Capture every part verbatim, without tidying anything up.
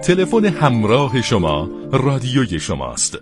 تلفن همراه شما رادیوی شماست.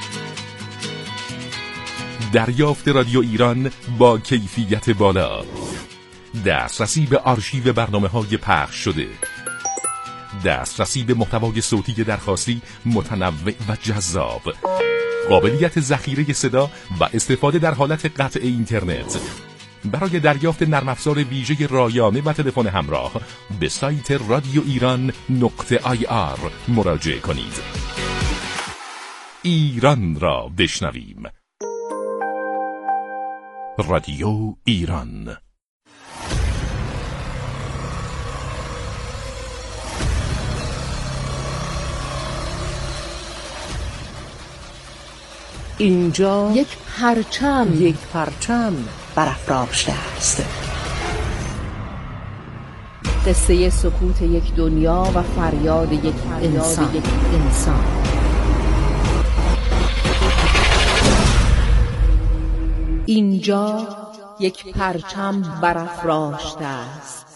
دریافت رادیو ایران با کیفیت بالا، دسترسی به آرشیو برنامه‌های پخش شده، دسترسی به محتوای صوتی درخواستی متنوع و جذاب، قابلیت ذخیره صدا و استفاده در حالت قطع اینترنت. برای دریافت نرم افزار ویژه رایانه و تلفن همراه به سایت رادیو ایران نقطه آی آر مراجعه کنید. ایران را بشنویم. رادیو ایران. اینجا یک پرچم یک پرچم برافراشته است. قصه سکوت یک دنیا و فریاد یک انسان. یک انسان. اینجا یک پرچم برافراشته است.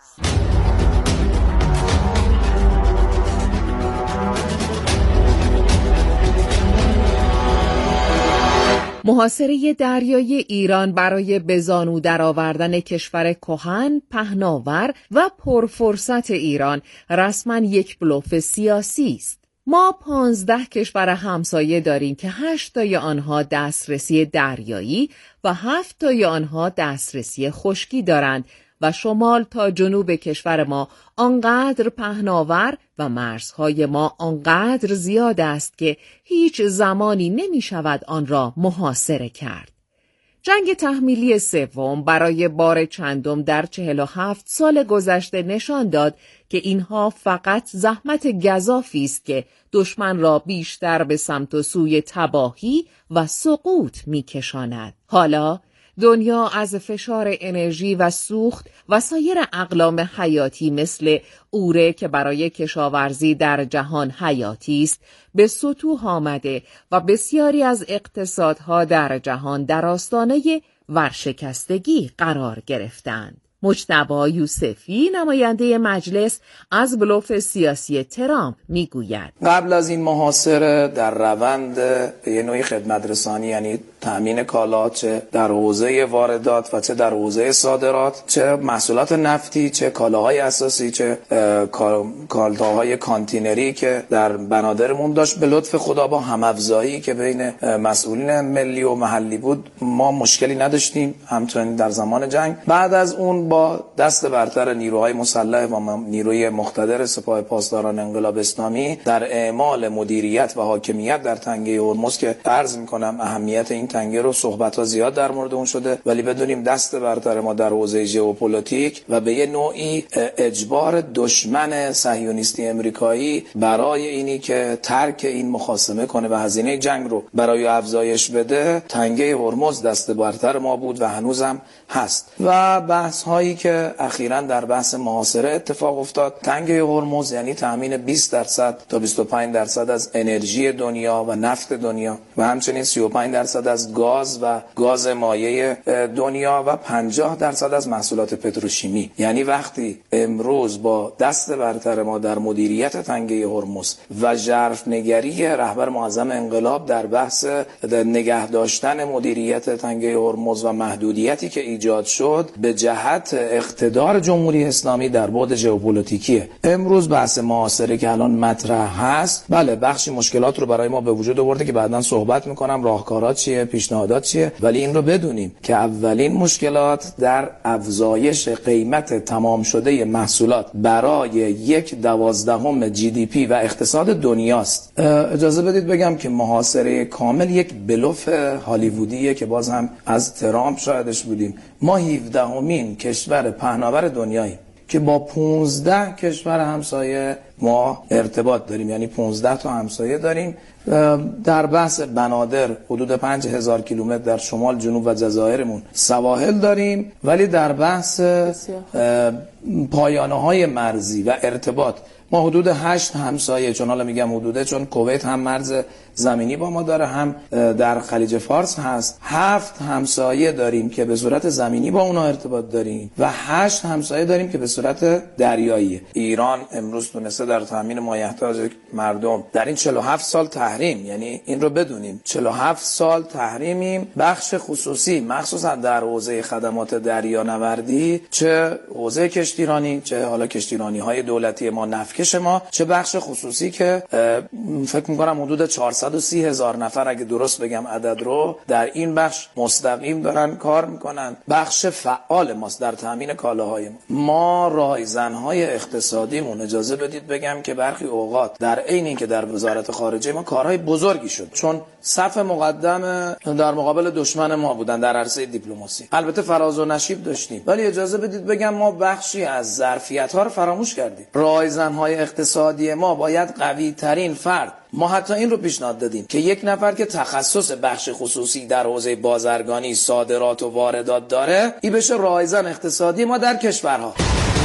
محاصره دریایی ایران برای به زانو درآوردن کشور کهن، پهناور و پرفرصت ایران رسما یک بلوف سیاسی است. ما پانزده کشور همسایه داریم که هشت تای آنها دسترسی دریایی و هفت تای آنها دسترسی خشکی دارند و شمال تا جنوب کشور ما آنقدر پهناور و مرزهای ما آنقدر زیاد است که هیچ زمانی نمی شود آن را محاصره کرد. جنگ تحمیلی سوم برای بار چندم در چهل و هفت سال گذشته نشان داد که اینها فقط زحمت گزافی است که دشمن را بیشتر به سمت و سوی تباهی و سقوط می کشاند. حالا دنیا از فشار انرژی و سوخت و سایر اقلام حیاتی مثل اوره که برای کشاورزی در جهان حیاتی است به سطوح آمده و بسیاری از اقتصادها در جهان در آستانه ورشکستگی قرار گرفتند. مجتبی یوسفی نماینده مجلس از بلوف سیاسی ترامپ میگوید قبل از این محاصره در روند به یه نوعی خدمت رسانی، یعنی تامین کالا، چه در حوزه واردات و چه در حوزه صادرات، چه محصولات نفتی، چه کالاهای اساسی، چه کالاهای کانتینری که در بنادرمون داشت، به لطف خدا با هم‌افزایی که بین مسئولین ملی و محلی بود ما مشکلی نداشتیم، همچنین در زمان جنگ. بعد از اون با دست برتر نیروهای مسلح و نیروی مقتدر سپاه پاسداران انقلاب اسلامی در اعمال مدیریت و حاکمیت در تنگه هرمز که عرض می‌کنم اهمیت این تنگه رو صحبت‌ها زیاد در مورد اون شده، ولی بدونیم دست برتر ما در حوزه ژئوپلیتیک و به یه نوعی اجبار دشمن صهیونیستی امریکایی برای اینی که ترک این مخاصمه کنه و هزینه جنگ رو برای افزایش بده، تنگه هرمز دست برتر ما بود و هنوزم هست. و بحث هایی که اخیراً در بحث محاصره اتفاق افتاد، تنگه هرمز یعنی تامین بیست درصد تا بیست و پنج درصد از انرژی دنیا و نفت دنیا و همچنین سی و پنج درصد از گاز و گاز مایع دنیا و پنجاه درصد از محصولات پتروشیمی. یعنی وقتی امروز با دست برتر ما در مدیریت تنگه هرمز و ژرفنگری رهبر معظم انقلاب در بحث نگه داشتن مدیریت تنگه هرمز و محدودیتی که ایجاد شد به جهت اقتدار جمهوری اسلامی در بعد ژئوپلیتیکیه. امروز بحث محاصره که الان مطرح هست، بله بخشی مشکلات رو برای ما به وجود آورده که بعداً صحبت میکنم راهکارات چیه، پیشنهادات چیه، ولی این رو بدونیم که اولین مشکلات در افزایش قیمت تمام شده محصولات برای یک دوازدهم جی دی پی و اقتصاد دنیاست. اجازه بدید بگم که محاصره کامل یک بلوف هالیوودیه که باز هم از ترامپ شاهدش بودیم. ما هفدهمین کشور پهناور دنیاییم که با پانزده کشور همسایه ما ارتباط داریم، یعنی پانزده تا همسایه داریم. در بحث بنادر حدود پنج هزار کیلومتر در شمال، جنوب و جزایرمون سواحل داریم، ولی در بحث پایانه های مرزی و ارتباط ما حدود هشت همسایه، چون حالا میگم حدوده چون کویت هم مرز زمینی با ما داره، هم در خلیج فارس هست. هفت همسایه داریم که به صورت زمینی با اونا ارتباط داریم و هشت همسایه داریم که به صورت دریایی. ایران امروز تونسته در تامین مایحتاج مردم در این چهل و هفت سال تحریم، یعنی این رو بدونیم چهل و هفت سال تحریمیم، بخش خصوصی مخصوصا در حوزه خدمات دریانوردی، چه حوزه کشتیرانی، چه حالا کشتیرانی‌های دولتی ما، نفکش ما، چه بخش خصوصی که فکر می‌کنم حدود چهارصد و سی هزار نفر اگه درست بگم عدد رو در این بخش مستقیم دارن کار میکنن. بخش فعال ماست در تامین کالاهای ما. ما رایزن‌های اقتصادیمون اجازه بدید بگم که برخی اوقات در عین اینکه در وزارت خارجه ما کارهای بزرگی شد، چون صف مقدم در مقابل دشمن ما بودن در عرصه دیپلماسی. البته فراز و نشیب داشتیم، ولی اجازه بدید بگم ما بخشی از ظرفیت‌ها رو فراموش کردیم. رایزن‌های اقتصادی ما باید قوی ترین فرد، ما حتی این رو پیشنهاد دادیم که یک نفر که تخصص بخش خصوصی در حوزه بازرگانی، صادرات و واردات داره، این بشه رایزن اقتصادی ما در کشورها.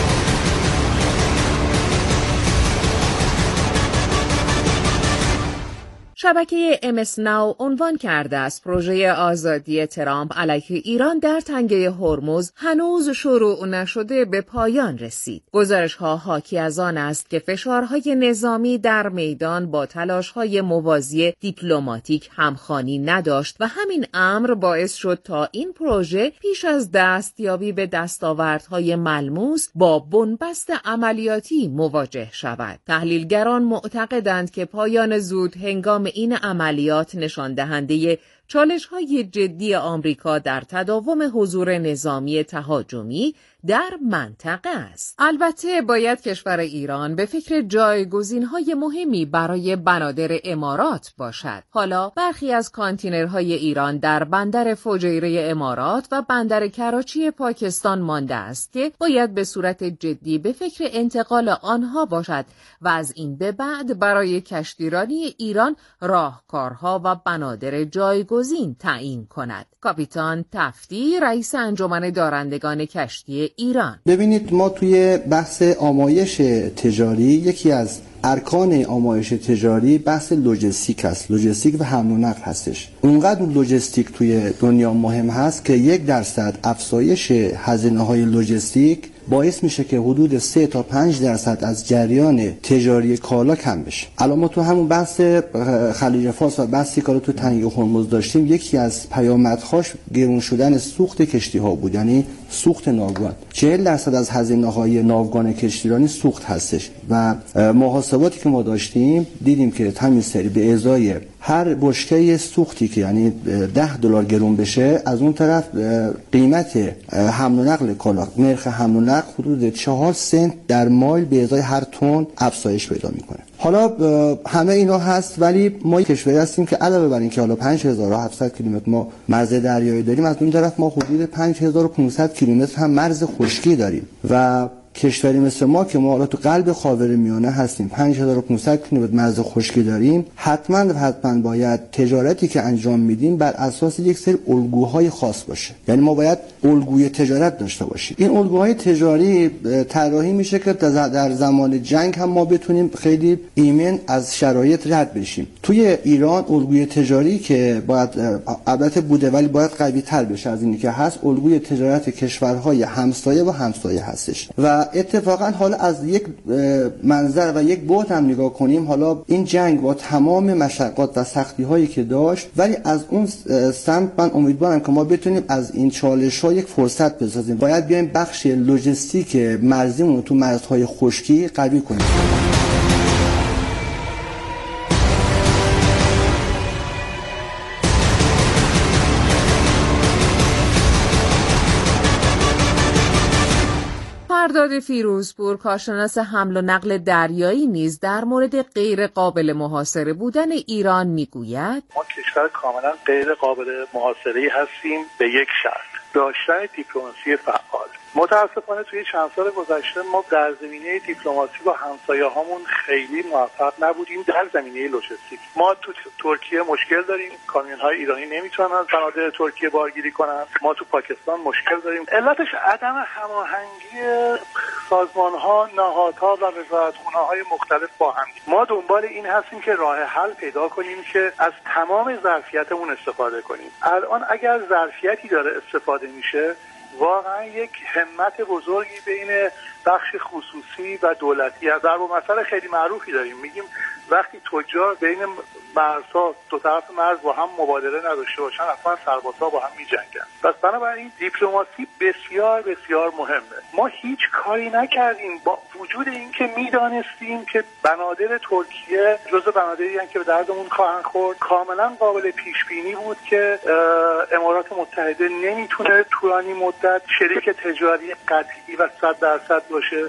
شبکه ام اس ناو عنوان کرده است پروژه آزادی ترامپ علیه ایران در تنگه هرمز هنوز شروع نشده به پایان رسید. گزارش‌ها حاکی از آن است که فشارهای نظامی در میدان با تلاش‌های موازی دیپلماتیک همخوانی نداشت و همین امر باعث شد تا این پروژه پیش از دستیابی به دستاوردهای ملموس با بنبست عملیاتی مواجه شود. تحلیلگران معتقدند که پایان زود هنگام این عملیات نشان دهنده چالش‌های جدی آمریکا در تداوم حضور نظامی تهاجمی در منطقه است. البته باید کشور ایران به فکر جایگزین‌های مهمی برای بنادر امارات باشد. حالا برخی از کانتینرهای ایران در بندر فجیره امارات و بندر کراچی پاکستان مانده است که باید به صورت جدی به فکر انتقال آنها باشد و از این به بعد برای کشتیرانی ایران راهکارها و بنادر جایگزین تعیین کند. کاپیتان تفتی، رئیس انجمن دارندگان کشتی ایران: ببینید، ما توی بحث آمایش تجاری یکی از ارکان آمایش تجاری بحث لوجستیک هست. لوجستیک و حمل و نقل هستش. اونقدر لوجستیک توی دنیا مهم هست که یک درصد افزایش هزینه‌های لوجستیک باعث میشه که حدود سه تا پنج درصد از جریان تجاری کالا کم بشه. الان ما تو همون بحث خلیج فارس و بحثی که تو تنگه هرمز داشتیم، یکی از پیامدهاش گرون شدن سوخت کشتی ها بود، یعنی سوخت ناوگان. چهل درصد از هزینه‌های ناوگان کشتیرانی سوخت هستش و محاسباتی که ما داشتیم دیدیم که همین سری به ازای هر بشکه سوختی که یعنی ده دلار گرون بشه، از اون طرف قیمت حمل و نقل کالا، نرخ حمل و نقل حدود چهار سنت در مایل به ازای هر تن افزایش پیدا میکنه. حالا همه اینا هست، ولی ما کشوری هستیم که علاوه بر این که حالا پنج هزار و هفتصد کیلومتر ما مرز دریایی داریم، از اون طرف ما حدود پنج هزار و پانصد کیلومتر هم مرز خشکی داریم و کشوری مثل ما که ما حالا تو قلب خاورمیانه هستیم، پنج هزار و پانصد کیلومتر مرز خشکی داریم، حتما و حتما باید تجارتی که انجام میدیم بر اساس یک سری الگوهای خاص باشه. یعنی ما باید الگوی تجارت داشته باشیم. این الگوهای تجاری طراحی میشه که در زمان جنگ هم ما بتونیم خیلی ایمن از شرایط رد بشیم. توی ایران الگوی تجاری که باید البته بوده ولی باید قوی تر بشه از اینی که هست، الگوی تجارت کشورهای همسایه و همسایه هستش. و اتفاقا حالا از یک منظر و یک بعد هم نگاه کنیم، حالا این جنگ با تمام مشقات و سختی هایی که داشت، ولی از اون سمت من امیدوارم که ما بتونیم از این چالش ها یک فرصت بسازیم. باید بیایم بخش لوجستیک مرزیمون تو مرزهای خشکی قوی کنیم. مرداد فیروزپور، کارشناس حمل و نقل دریایی، نیز در مورد غیر قابل محاصره بودن ایران میگوید: ما کشور کاملا غیر قابل محاصره هستیم به یک شرط: داشتن دیپلماسی فعال. متاسفانه توی چند سال گذشته ما در زمینه دیپلماسی با همسایه‌هامون خیلی موفق نبودیم. در زمینه لوجستیک ما تو ترکیه مشکل داریم، کامیون‌های ایرانی نمیتونن از بنادر ترکیه بارگیری کنن. ما تو پاکستان مشکل داریم. علتش عدم هماهنگی سازمان‌ها، نهادها و وزارتخونه‌های مختلف با هم. ما دنبال این هستیم که راه حل پیدا کنیم که از تمام ظرفیتمون استفاده کنیم. الان اگر ظرفیتی داره استفاده میشه، واقعا یک همت بزرگی بین بخش خصوصی و دولتی هست. ضرب المثل خیلی معروفی داریم، میگیم وقتی تجار بین مرزها دو طرف مرز با هم مبادله نداشته باشن، اصلا سربازها با هم میجنگن. پس بنابراین دیپلماسی بسیار بسیار مهمه. ما هیچ کاری نکردیم با وجود اینکه میدانستیم که بنادر ترکیه جزو بنادری هستند که به دردمون خواهند خورد. کاملا قابل پیش بینی بود که امارات متحده نمیتونه طولانی مدت شریک تجاری قطعی و صد درصد باشه.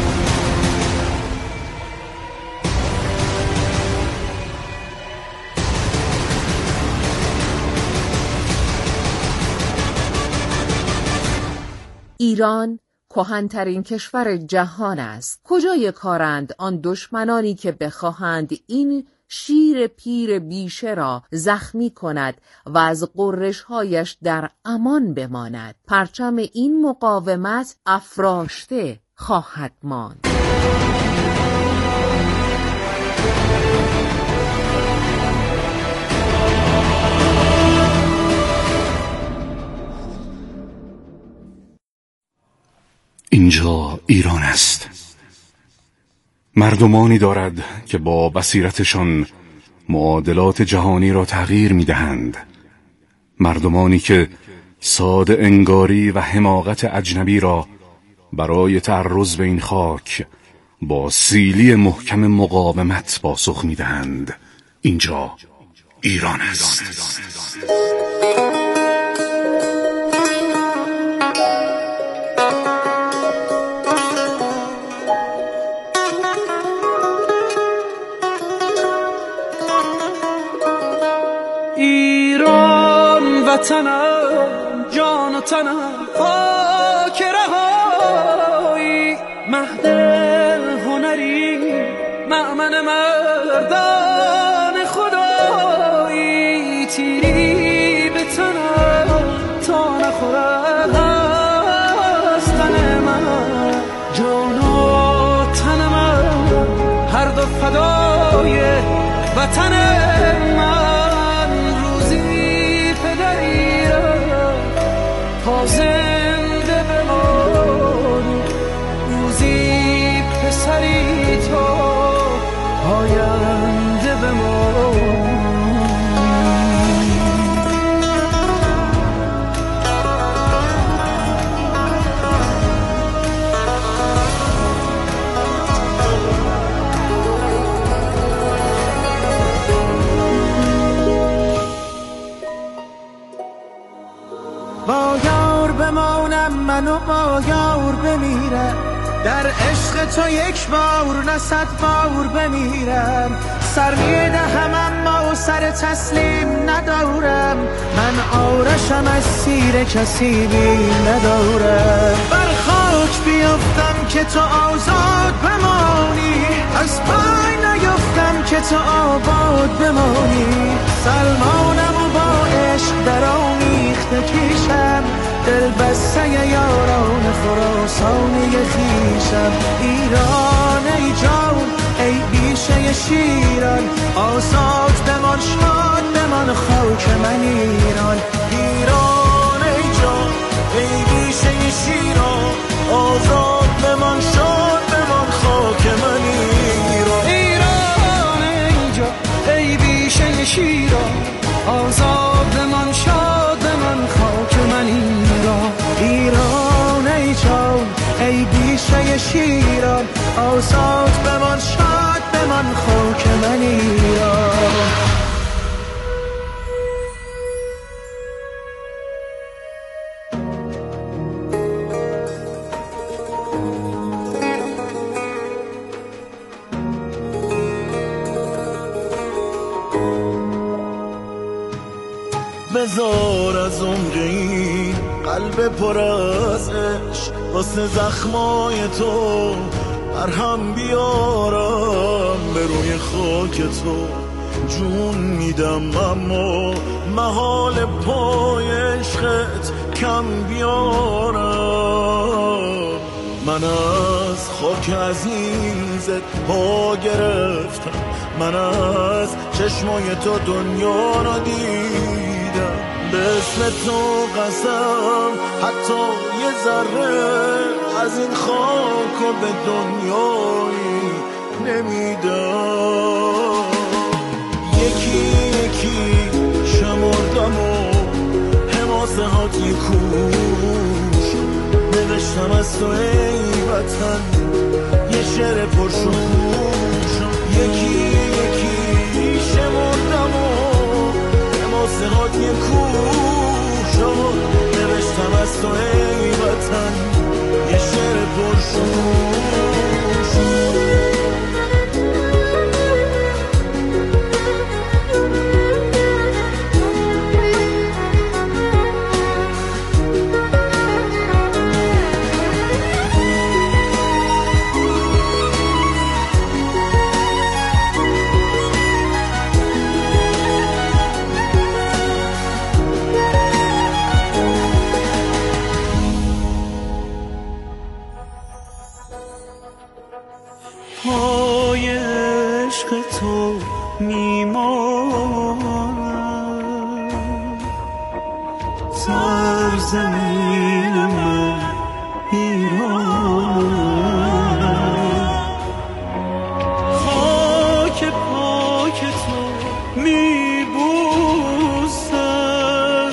ایران کهن‌ترین کشور جهان است. کجای کارند آن دشمنانی که بخواهند این شیر پیر بیشه را زخمی کند و از غرش‌هایش در امان بماند؟ پرچم این مقاومت افراشته خواهد ماند. اینجا ایران است. مردمانی دارد که با بصیرتشان معادلات جهانی را تغییر می‌دهند. مردمانی که ساده انگاری و حماقت اجنبی را برای تعرض به این خاک با سیلی محکم مقاومت پاسخ می‌دهند. اینجا ایران است. وطنم، جان و تنم، خاک رهایی، مهد هنری، مأمن مردان خدایی، تیری به تنم تا نخورد از تن من، جان و تن من هر دو فدای وطن من. زنده بمانی روزی پسری تو آینده بمانی. منو با یار بمیرم، در عشق تو یک بار نه صد بار بمیرم. سر میدهم اما سر تسلیم ندارم، من آرشم از سیر کسی بی ندارم. بر خاک بیفتم که تو آزاد بمانی، از پای نیفتم که تو آباد بمانی. سلمانم و با عشق در آمیخته کیشم، دل بسته یاران خراسانی خیشم. ایران ای جان ای بیشه شیران، آزاد بمان شاد بمان خاک من ایران. ایران ای جان ای بیشه شیران، آزاد بمان شاد بمان خاک من ایران. ایران ای جان ای بیشه شیران، آزاد بمان شاد بمان خاک من ایران. ایران ای جان ای بیشه شیران، آزاد بمان شاد بمان خاک من ایران. بذار از عمر این قلب پر از عشق واسه زخمای تو مرهم بیارم به روی خاک تو جون میدم اما محال پای عشقت کم بیارم من از خاک عزیزت پا گرفتم من از چشمای تو دنیا را دیدم به اسم تو قسم حتی یه ذره از این خاک و به دنیایی نمیدم یکی یکی شمردم و حماسه هات یکوش نوشتم از تو ای وطن یه شعر پرشوش یکی یکی شمردم و حماسه هات یکوش نوشتم از تو ای وطن یه شعر پرشوش پای عشق تو میمانم سرزمین من ایرانم خاک پاک تو میبوسم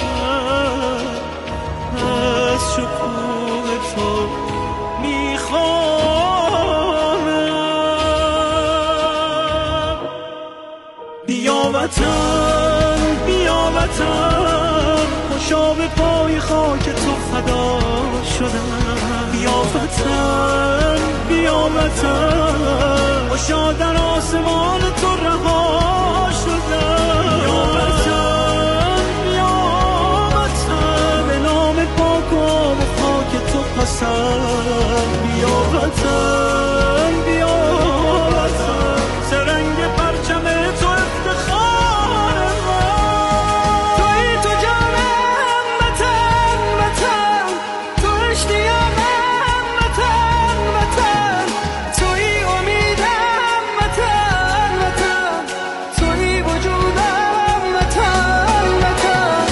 از شکوه تو میخوام بیا وطن بیا وطن خوشا به پای خاک تو فدا شدم بیا وطن بیا وطن خوشا در آسمان تو رها شدم بیا وطن بیا وطن به نام پاک و آب خاک تو قسم بیا وطن بیا وطن سرنگ پرچم تو افتخار من توی تو جانم وطن وطن تو اشتیاقم وطن وطن توی امیدم وطن وطن توی وجودم وطن وطن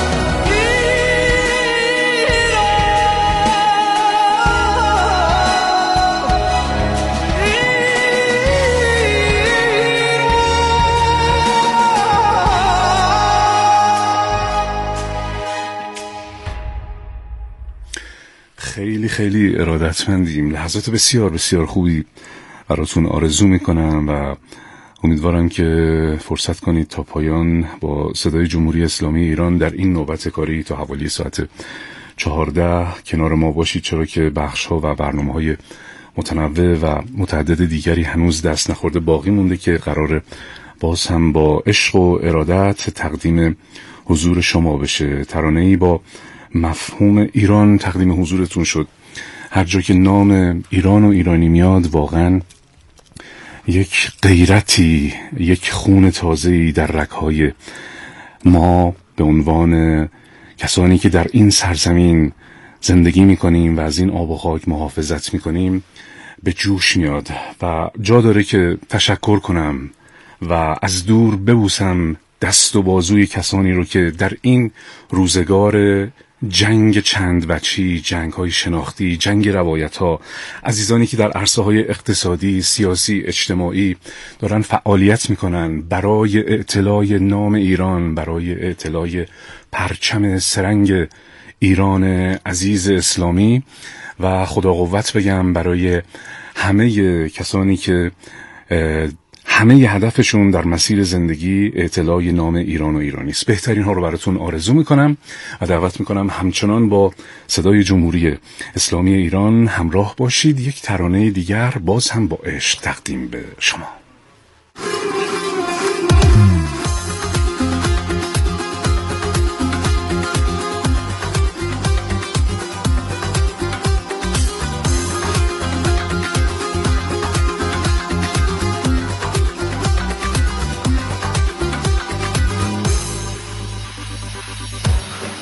خیلی خیلی ارادتمندیم. لحظات بسیار بسیار خوبی براتون آرزو میکنم و امیدوارم که فرصت کنید تا پایان با صدای جمهوری اسلامی ایران در این نوبت کاری تا حوالی ساعت چهارده کنار ما باشید، چرا که بخش ها و برنامه های متنوع و متعدد دیگری هنوز دست نخورده باقی مونده که قرار باز هم با عشق و ارادت تقدیم حضور شما بشه. ترانه‌ای با مفهوم ایران تقدیم حضورتون شد. هر جا که نام ایران و ایرانی میاد واقعا یک غیرتی، یک خون تازه‌ای در رگ‌های ما به عنوان کسانی که در این سرزمین زندگی میکنیم و از این آب و خاک محافظت میکنیم به جوش میاد و جا داره که تشکر کنم و از دور ببوسم دست و بازوی کسانی رو که در این روزگار جنگ چند وجهی، جنگ های شناختی، جنگ روایت ها، عزیزانی که در عرصه های اقتصادی، سیاسی، اجتماعی دارن فعالیت میکنن برای اعتلاء نام ایران، برای اعتلاء پرچم سرنگ ایران عزیز اسلامی و خدا قوت بگم برای همه کسانی که همه ی هدفشون در مسیر زندگی اعتلاء نام ایران و ایرانی است. بهترین ها رو براتون آرزو میکنم و دعوت میکنم همچنان با صدای جمهوری اسلامی ایران همراه باشید. یک ترانه دیگر باز هم با عشق تقدیم به شما.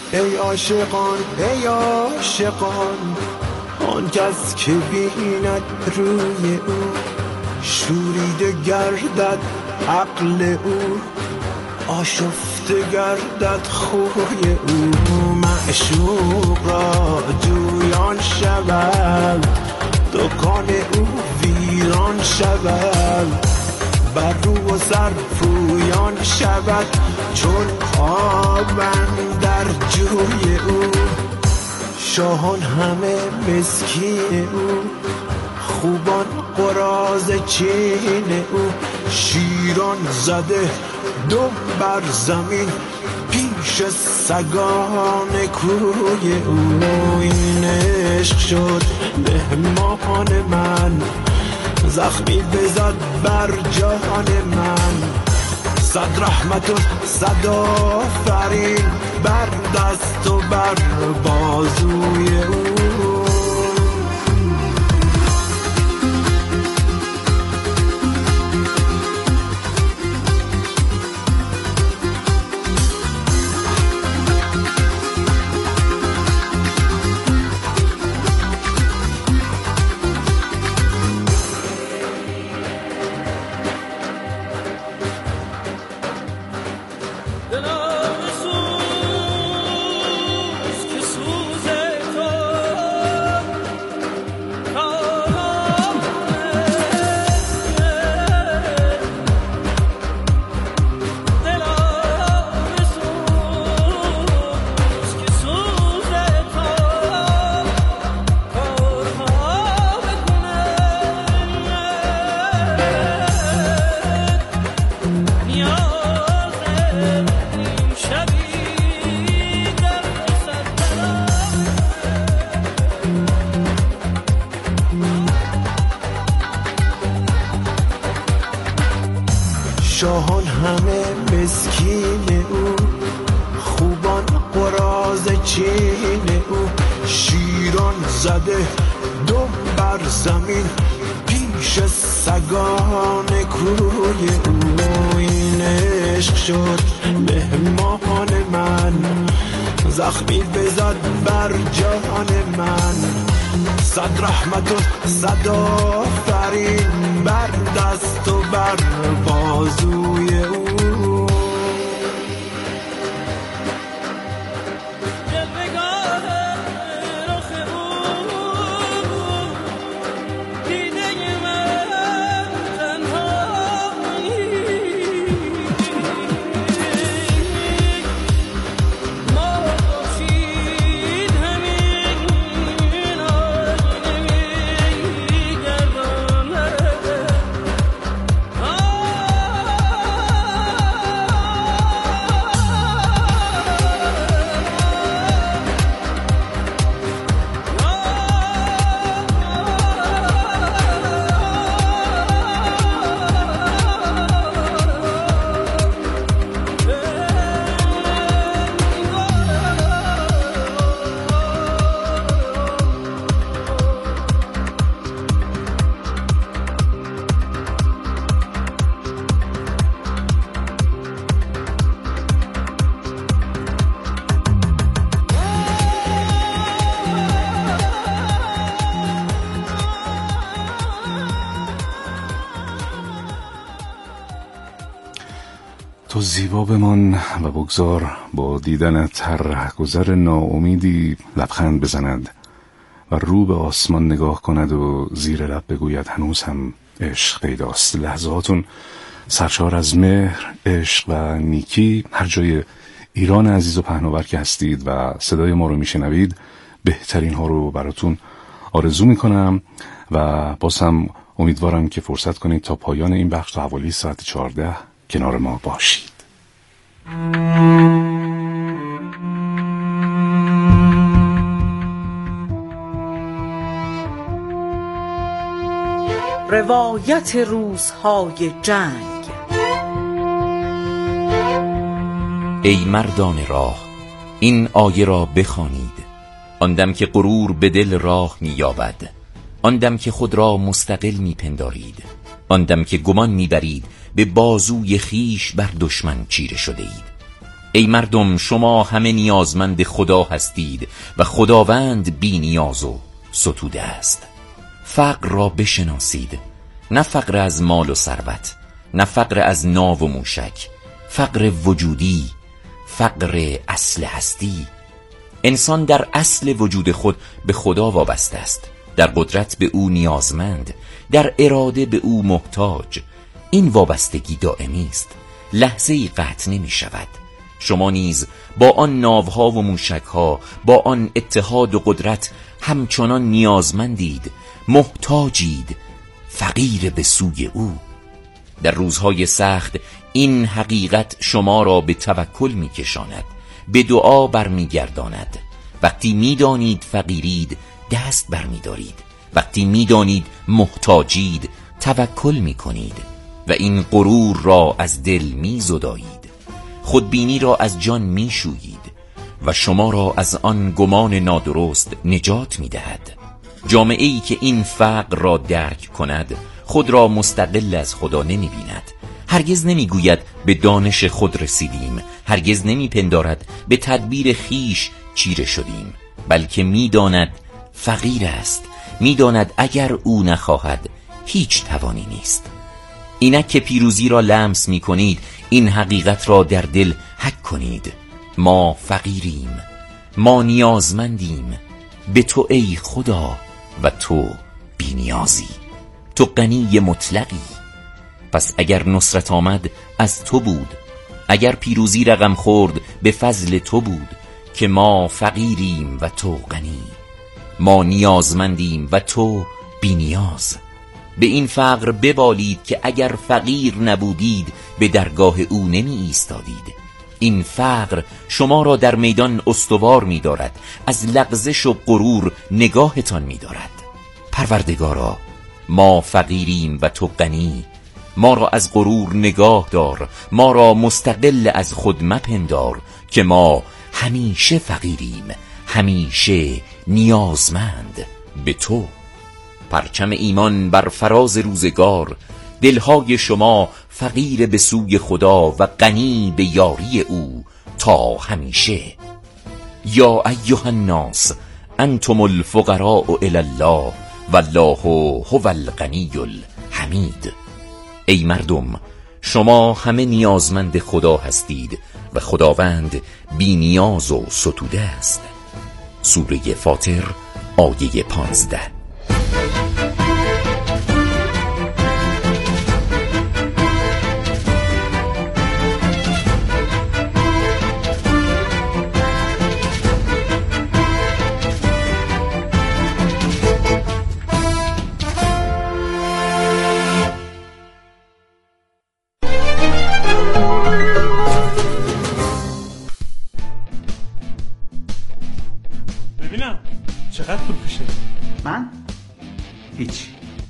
ای عاشقان ای عاشقان، آن کس که بیند روی او شوریده گردد عقل او، آشفته گردد خوی او. معشوق را جویان شود، دکان او ویران شود، بر رو و سر پویان شود چون آبن در جوی او. شاهان همه مسکین او، خوبان قراض چین او، شیران زده دم بر زمین پیش سگان کوی او. این عشق شد مهمان من، زخمی بزد بر جان من، صد رحمت و صد آفرین بر دست و بر بازوی او. شاهان همه مسکین او، خوبان قراض چین او، شیران زده دم بر زمین پیش سگان کوی او. این عشق شد مهمان من، زخمی بزد بر جان من، صد رحمت و صد آفرین بر دست و بر بازوی او. تو زیبا بمان و بگذار با دیدنت هر رهگذر ناامیدی لبخند بزند و رو به آسمان نگاه کند و زیر لب بگوید هنوز هم عشق پیداست. لحظاتون سرشار از مهر، عشق و نیکی هر جای ایران عزیز و پهناور که هستید و صدای ما رو میشنوید، بهترین ها رو براتون آرزو میکنم و باز هم امیدوارم که فرصت کنید تا پایان این بخش تا حوالی ساعت چهارده کنار ما باشید. روایت روزهای جنگ. ای مردان راه، این آیه را بخوانید. آن دم که غرور به دل راه می‌یابد، آن دم که خود را مستقل می‌پندارید، آن دم که گمان می‌برید به بازوی خیش بر دشمن چیره شده اید، ای مردم شما همه نیازمند خدا هستید و خداوند بی نیاز و ستوده است. فقر را بشناسید، نه فقر از مال و ثروت، نه فقر از ناو و موشک، فقر وجودی، فقر اصل هستی. انسان در اصل وجود خود به خدا وابسته است، در قدرت به او نیازمند، در اراده به او محتاج. این وابستگی دائمی است، لحظه‌ای قطع نمی شود. شما نیز با آن ناوها و موشکها، با آن اتحاد و قدرت همچنان نیازمندید، محتاجید، فقیر به سوی او. در روزهای سخت این حقیقت شما را به توکل می کشاند، به دعا برمی گرداند. وقتی می دانید فقیرید دست برمی دارید، وقتی می دانید محتاجید توکل می کنید و این غرور را از دل می زدایید، خودبینی را از جان می شویید و شما را از آن گمان نادرست نجات می دهد. جامعه ای که این فقر را درک کند خود را مستقل از خدا نمی بیند، هرگز نمی گوید به دانش خود رسیدیم، هرگز نمی پندارد به تدبیر خیش چیره شدیم، بلکه می داند فقیر است، می داند اگر او نخواهد هیچ توانی نیست. اینک که پیروزی را لمس می کنید این حقیقت را در دل حک کنید. ما فقیریم، ما نیازمندیم به تو ای خدا و تو بی نیازی، تو غنی مطلقی. پس اگر نصرت آمد از تو بود، اگر پیروزی رقم خورد به فضل تو بود، که ما فقیریم و تو غنی، ما نیازمندیم و تو بی نیاز. به این فقر ببالید که اگر فقیر نبودید به درگاه او نمی ایستادید. این فقر شما را در میدان استوار می دارد، از لغزش و غرور نگاهتان می دارد. پروردگارا ما فقیریم و تو غنی، ما را از غرور نگاه دار، ما را مستقل از خود مپندار که ما همیشه فقیریم، همیشه نیازمند به تو. پرچم ایمان بر فراز روزگار، دلهای شما فقیر به سوی خدا و غنی به یاری او تا همیشه. یا ایها الناس انتم الفقراء الی الله والله هو الغنی الحمید. ای مردم شما همه نیازمند خدا هستید و خداوند بی نیاز و ستوده است. سوره فاطر آیه پانزده. ببینم چقدر پول پیشه؟ من؟ هیچ.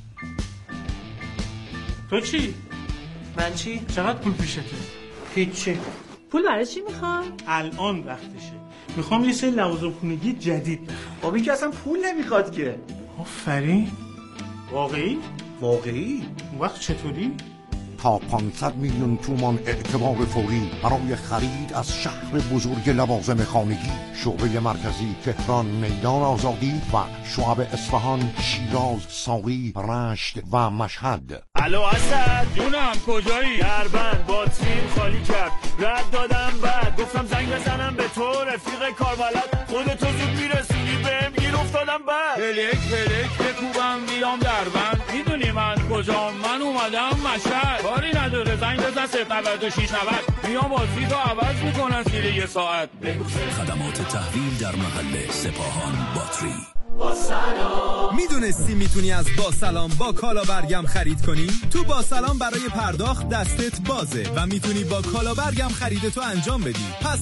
تو چی؟ من چی؟ چقدر پول پیشته؟ هیچی. پول برای چی میخوام؟ الان وقتشه، میخوام یه سری لوازم خونگی جدید بخرم. خب این که اصلا پول نمیخواد که. آفرین. واقعی؟ واقعی؟ اون وقت چطوری؟ تا پانصد میلیون تومان اعتبار فوری برای خرید از شهر بزرگ لوازم خانگی. شعبه مرکزی تهران، میدان آزادی و شعب اصفهان، شیراز، ساقی، رشت و مشهد. الو اسد جونم کجایی؟ دربند باتریم خالی کرد، رد دادم بعد گفتم زنگ بزنم به تو رفیق کاربلد، خودتو زود میرسونی بهم گیر افتادم بعد پلک پلک بکوبم بیام دربند، میدونی من کجام؟ من اومدم مشهد. کاری نداره زنگ بزن صفر نود و شش نود میام بازی تو عوض میکنن زیر یه ساعت. خدمات تحویل در محل سپاهان باتری. با سلام. میدونستی میتونی از با سلام با کالا برگم خرید کنی؟ تو با سلام برای پرداخت دستت بازه و میتونی با کالا برگم خریدتو انجام بدی. پس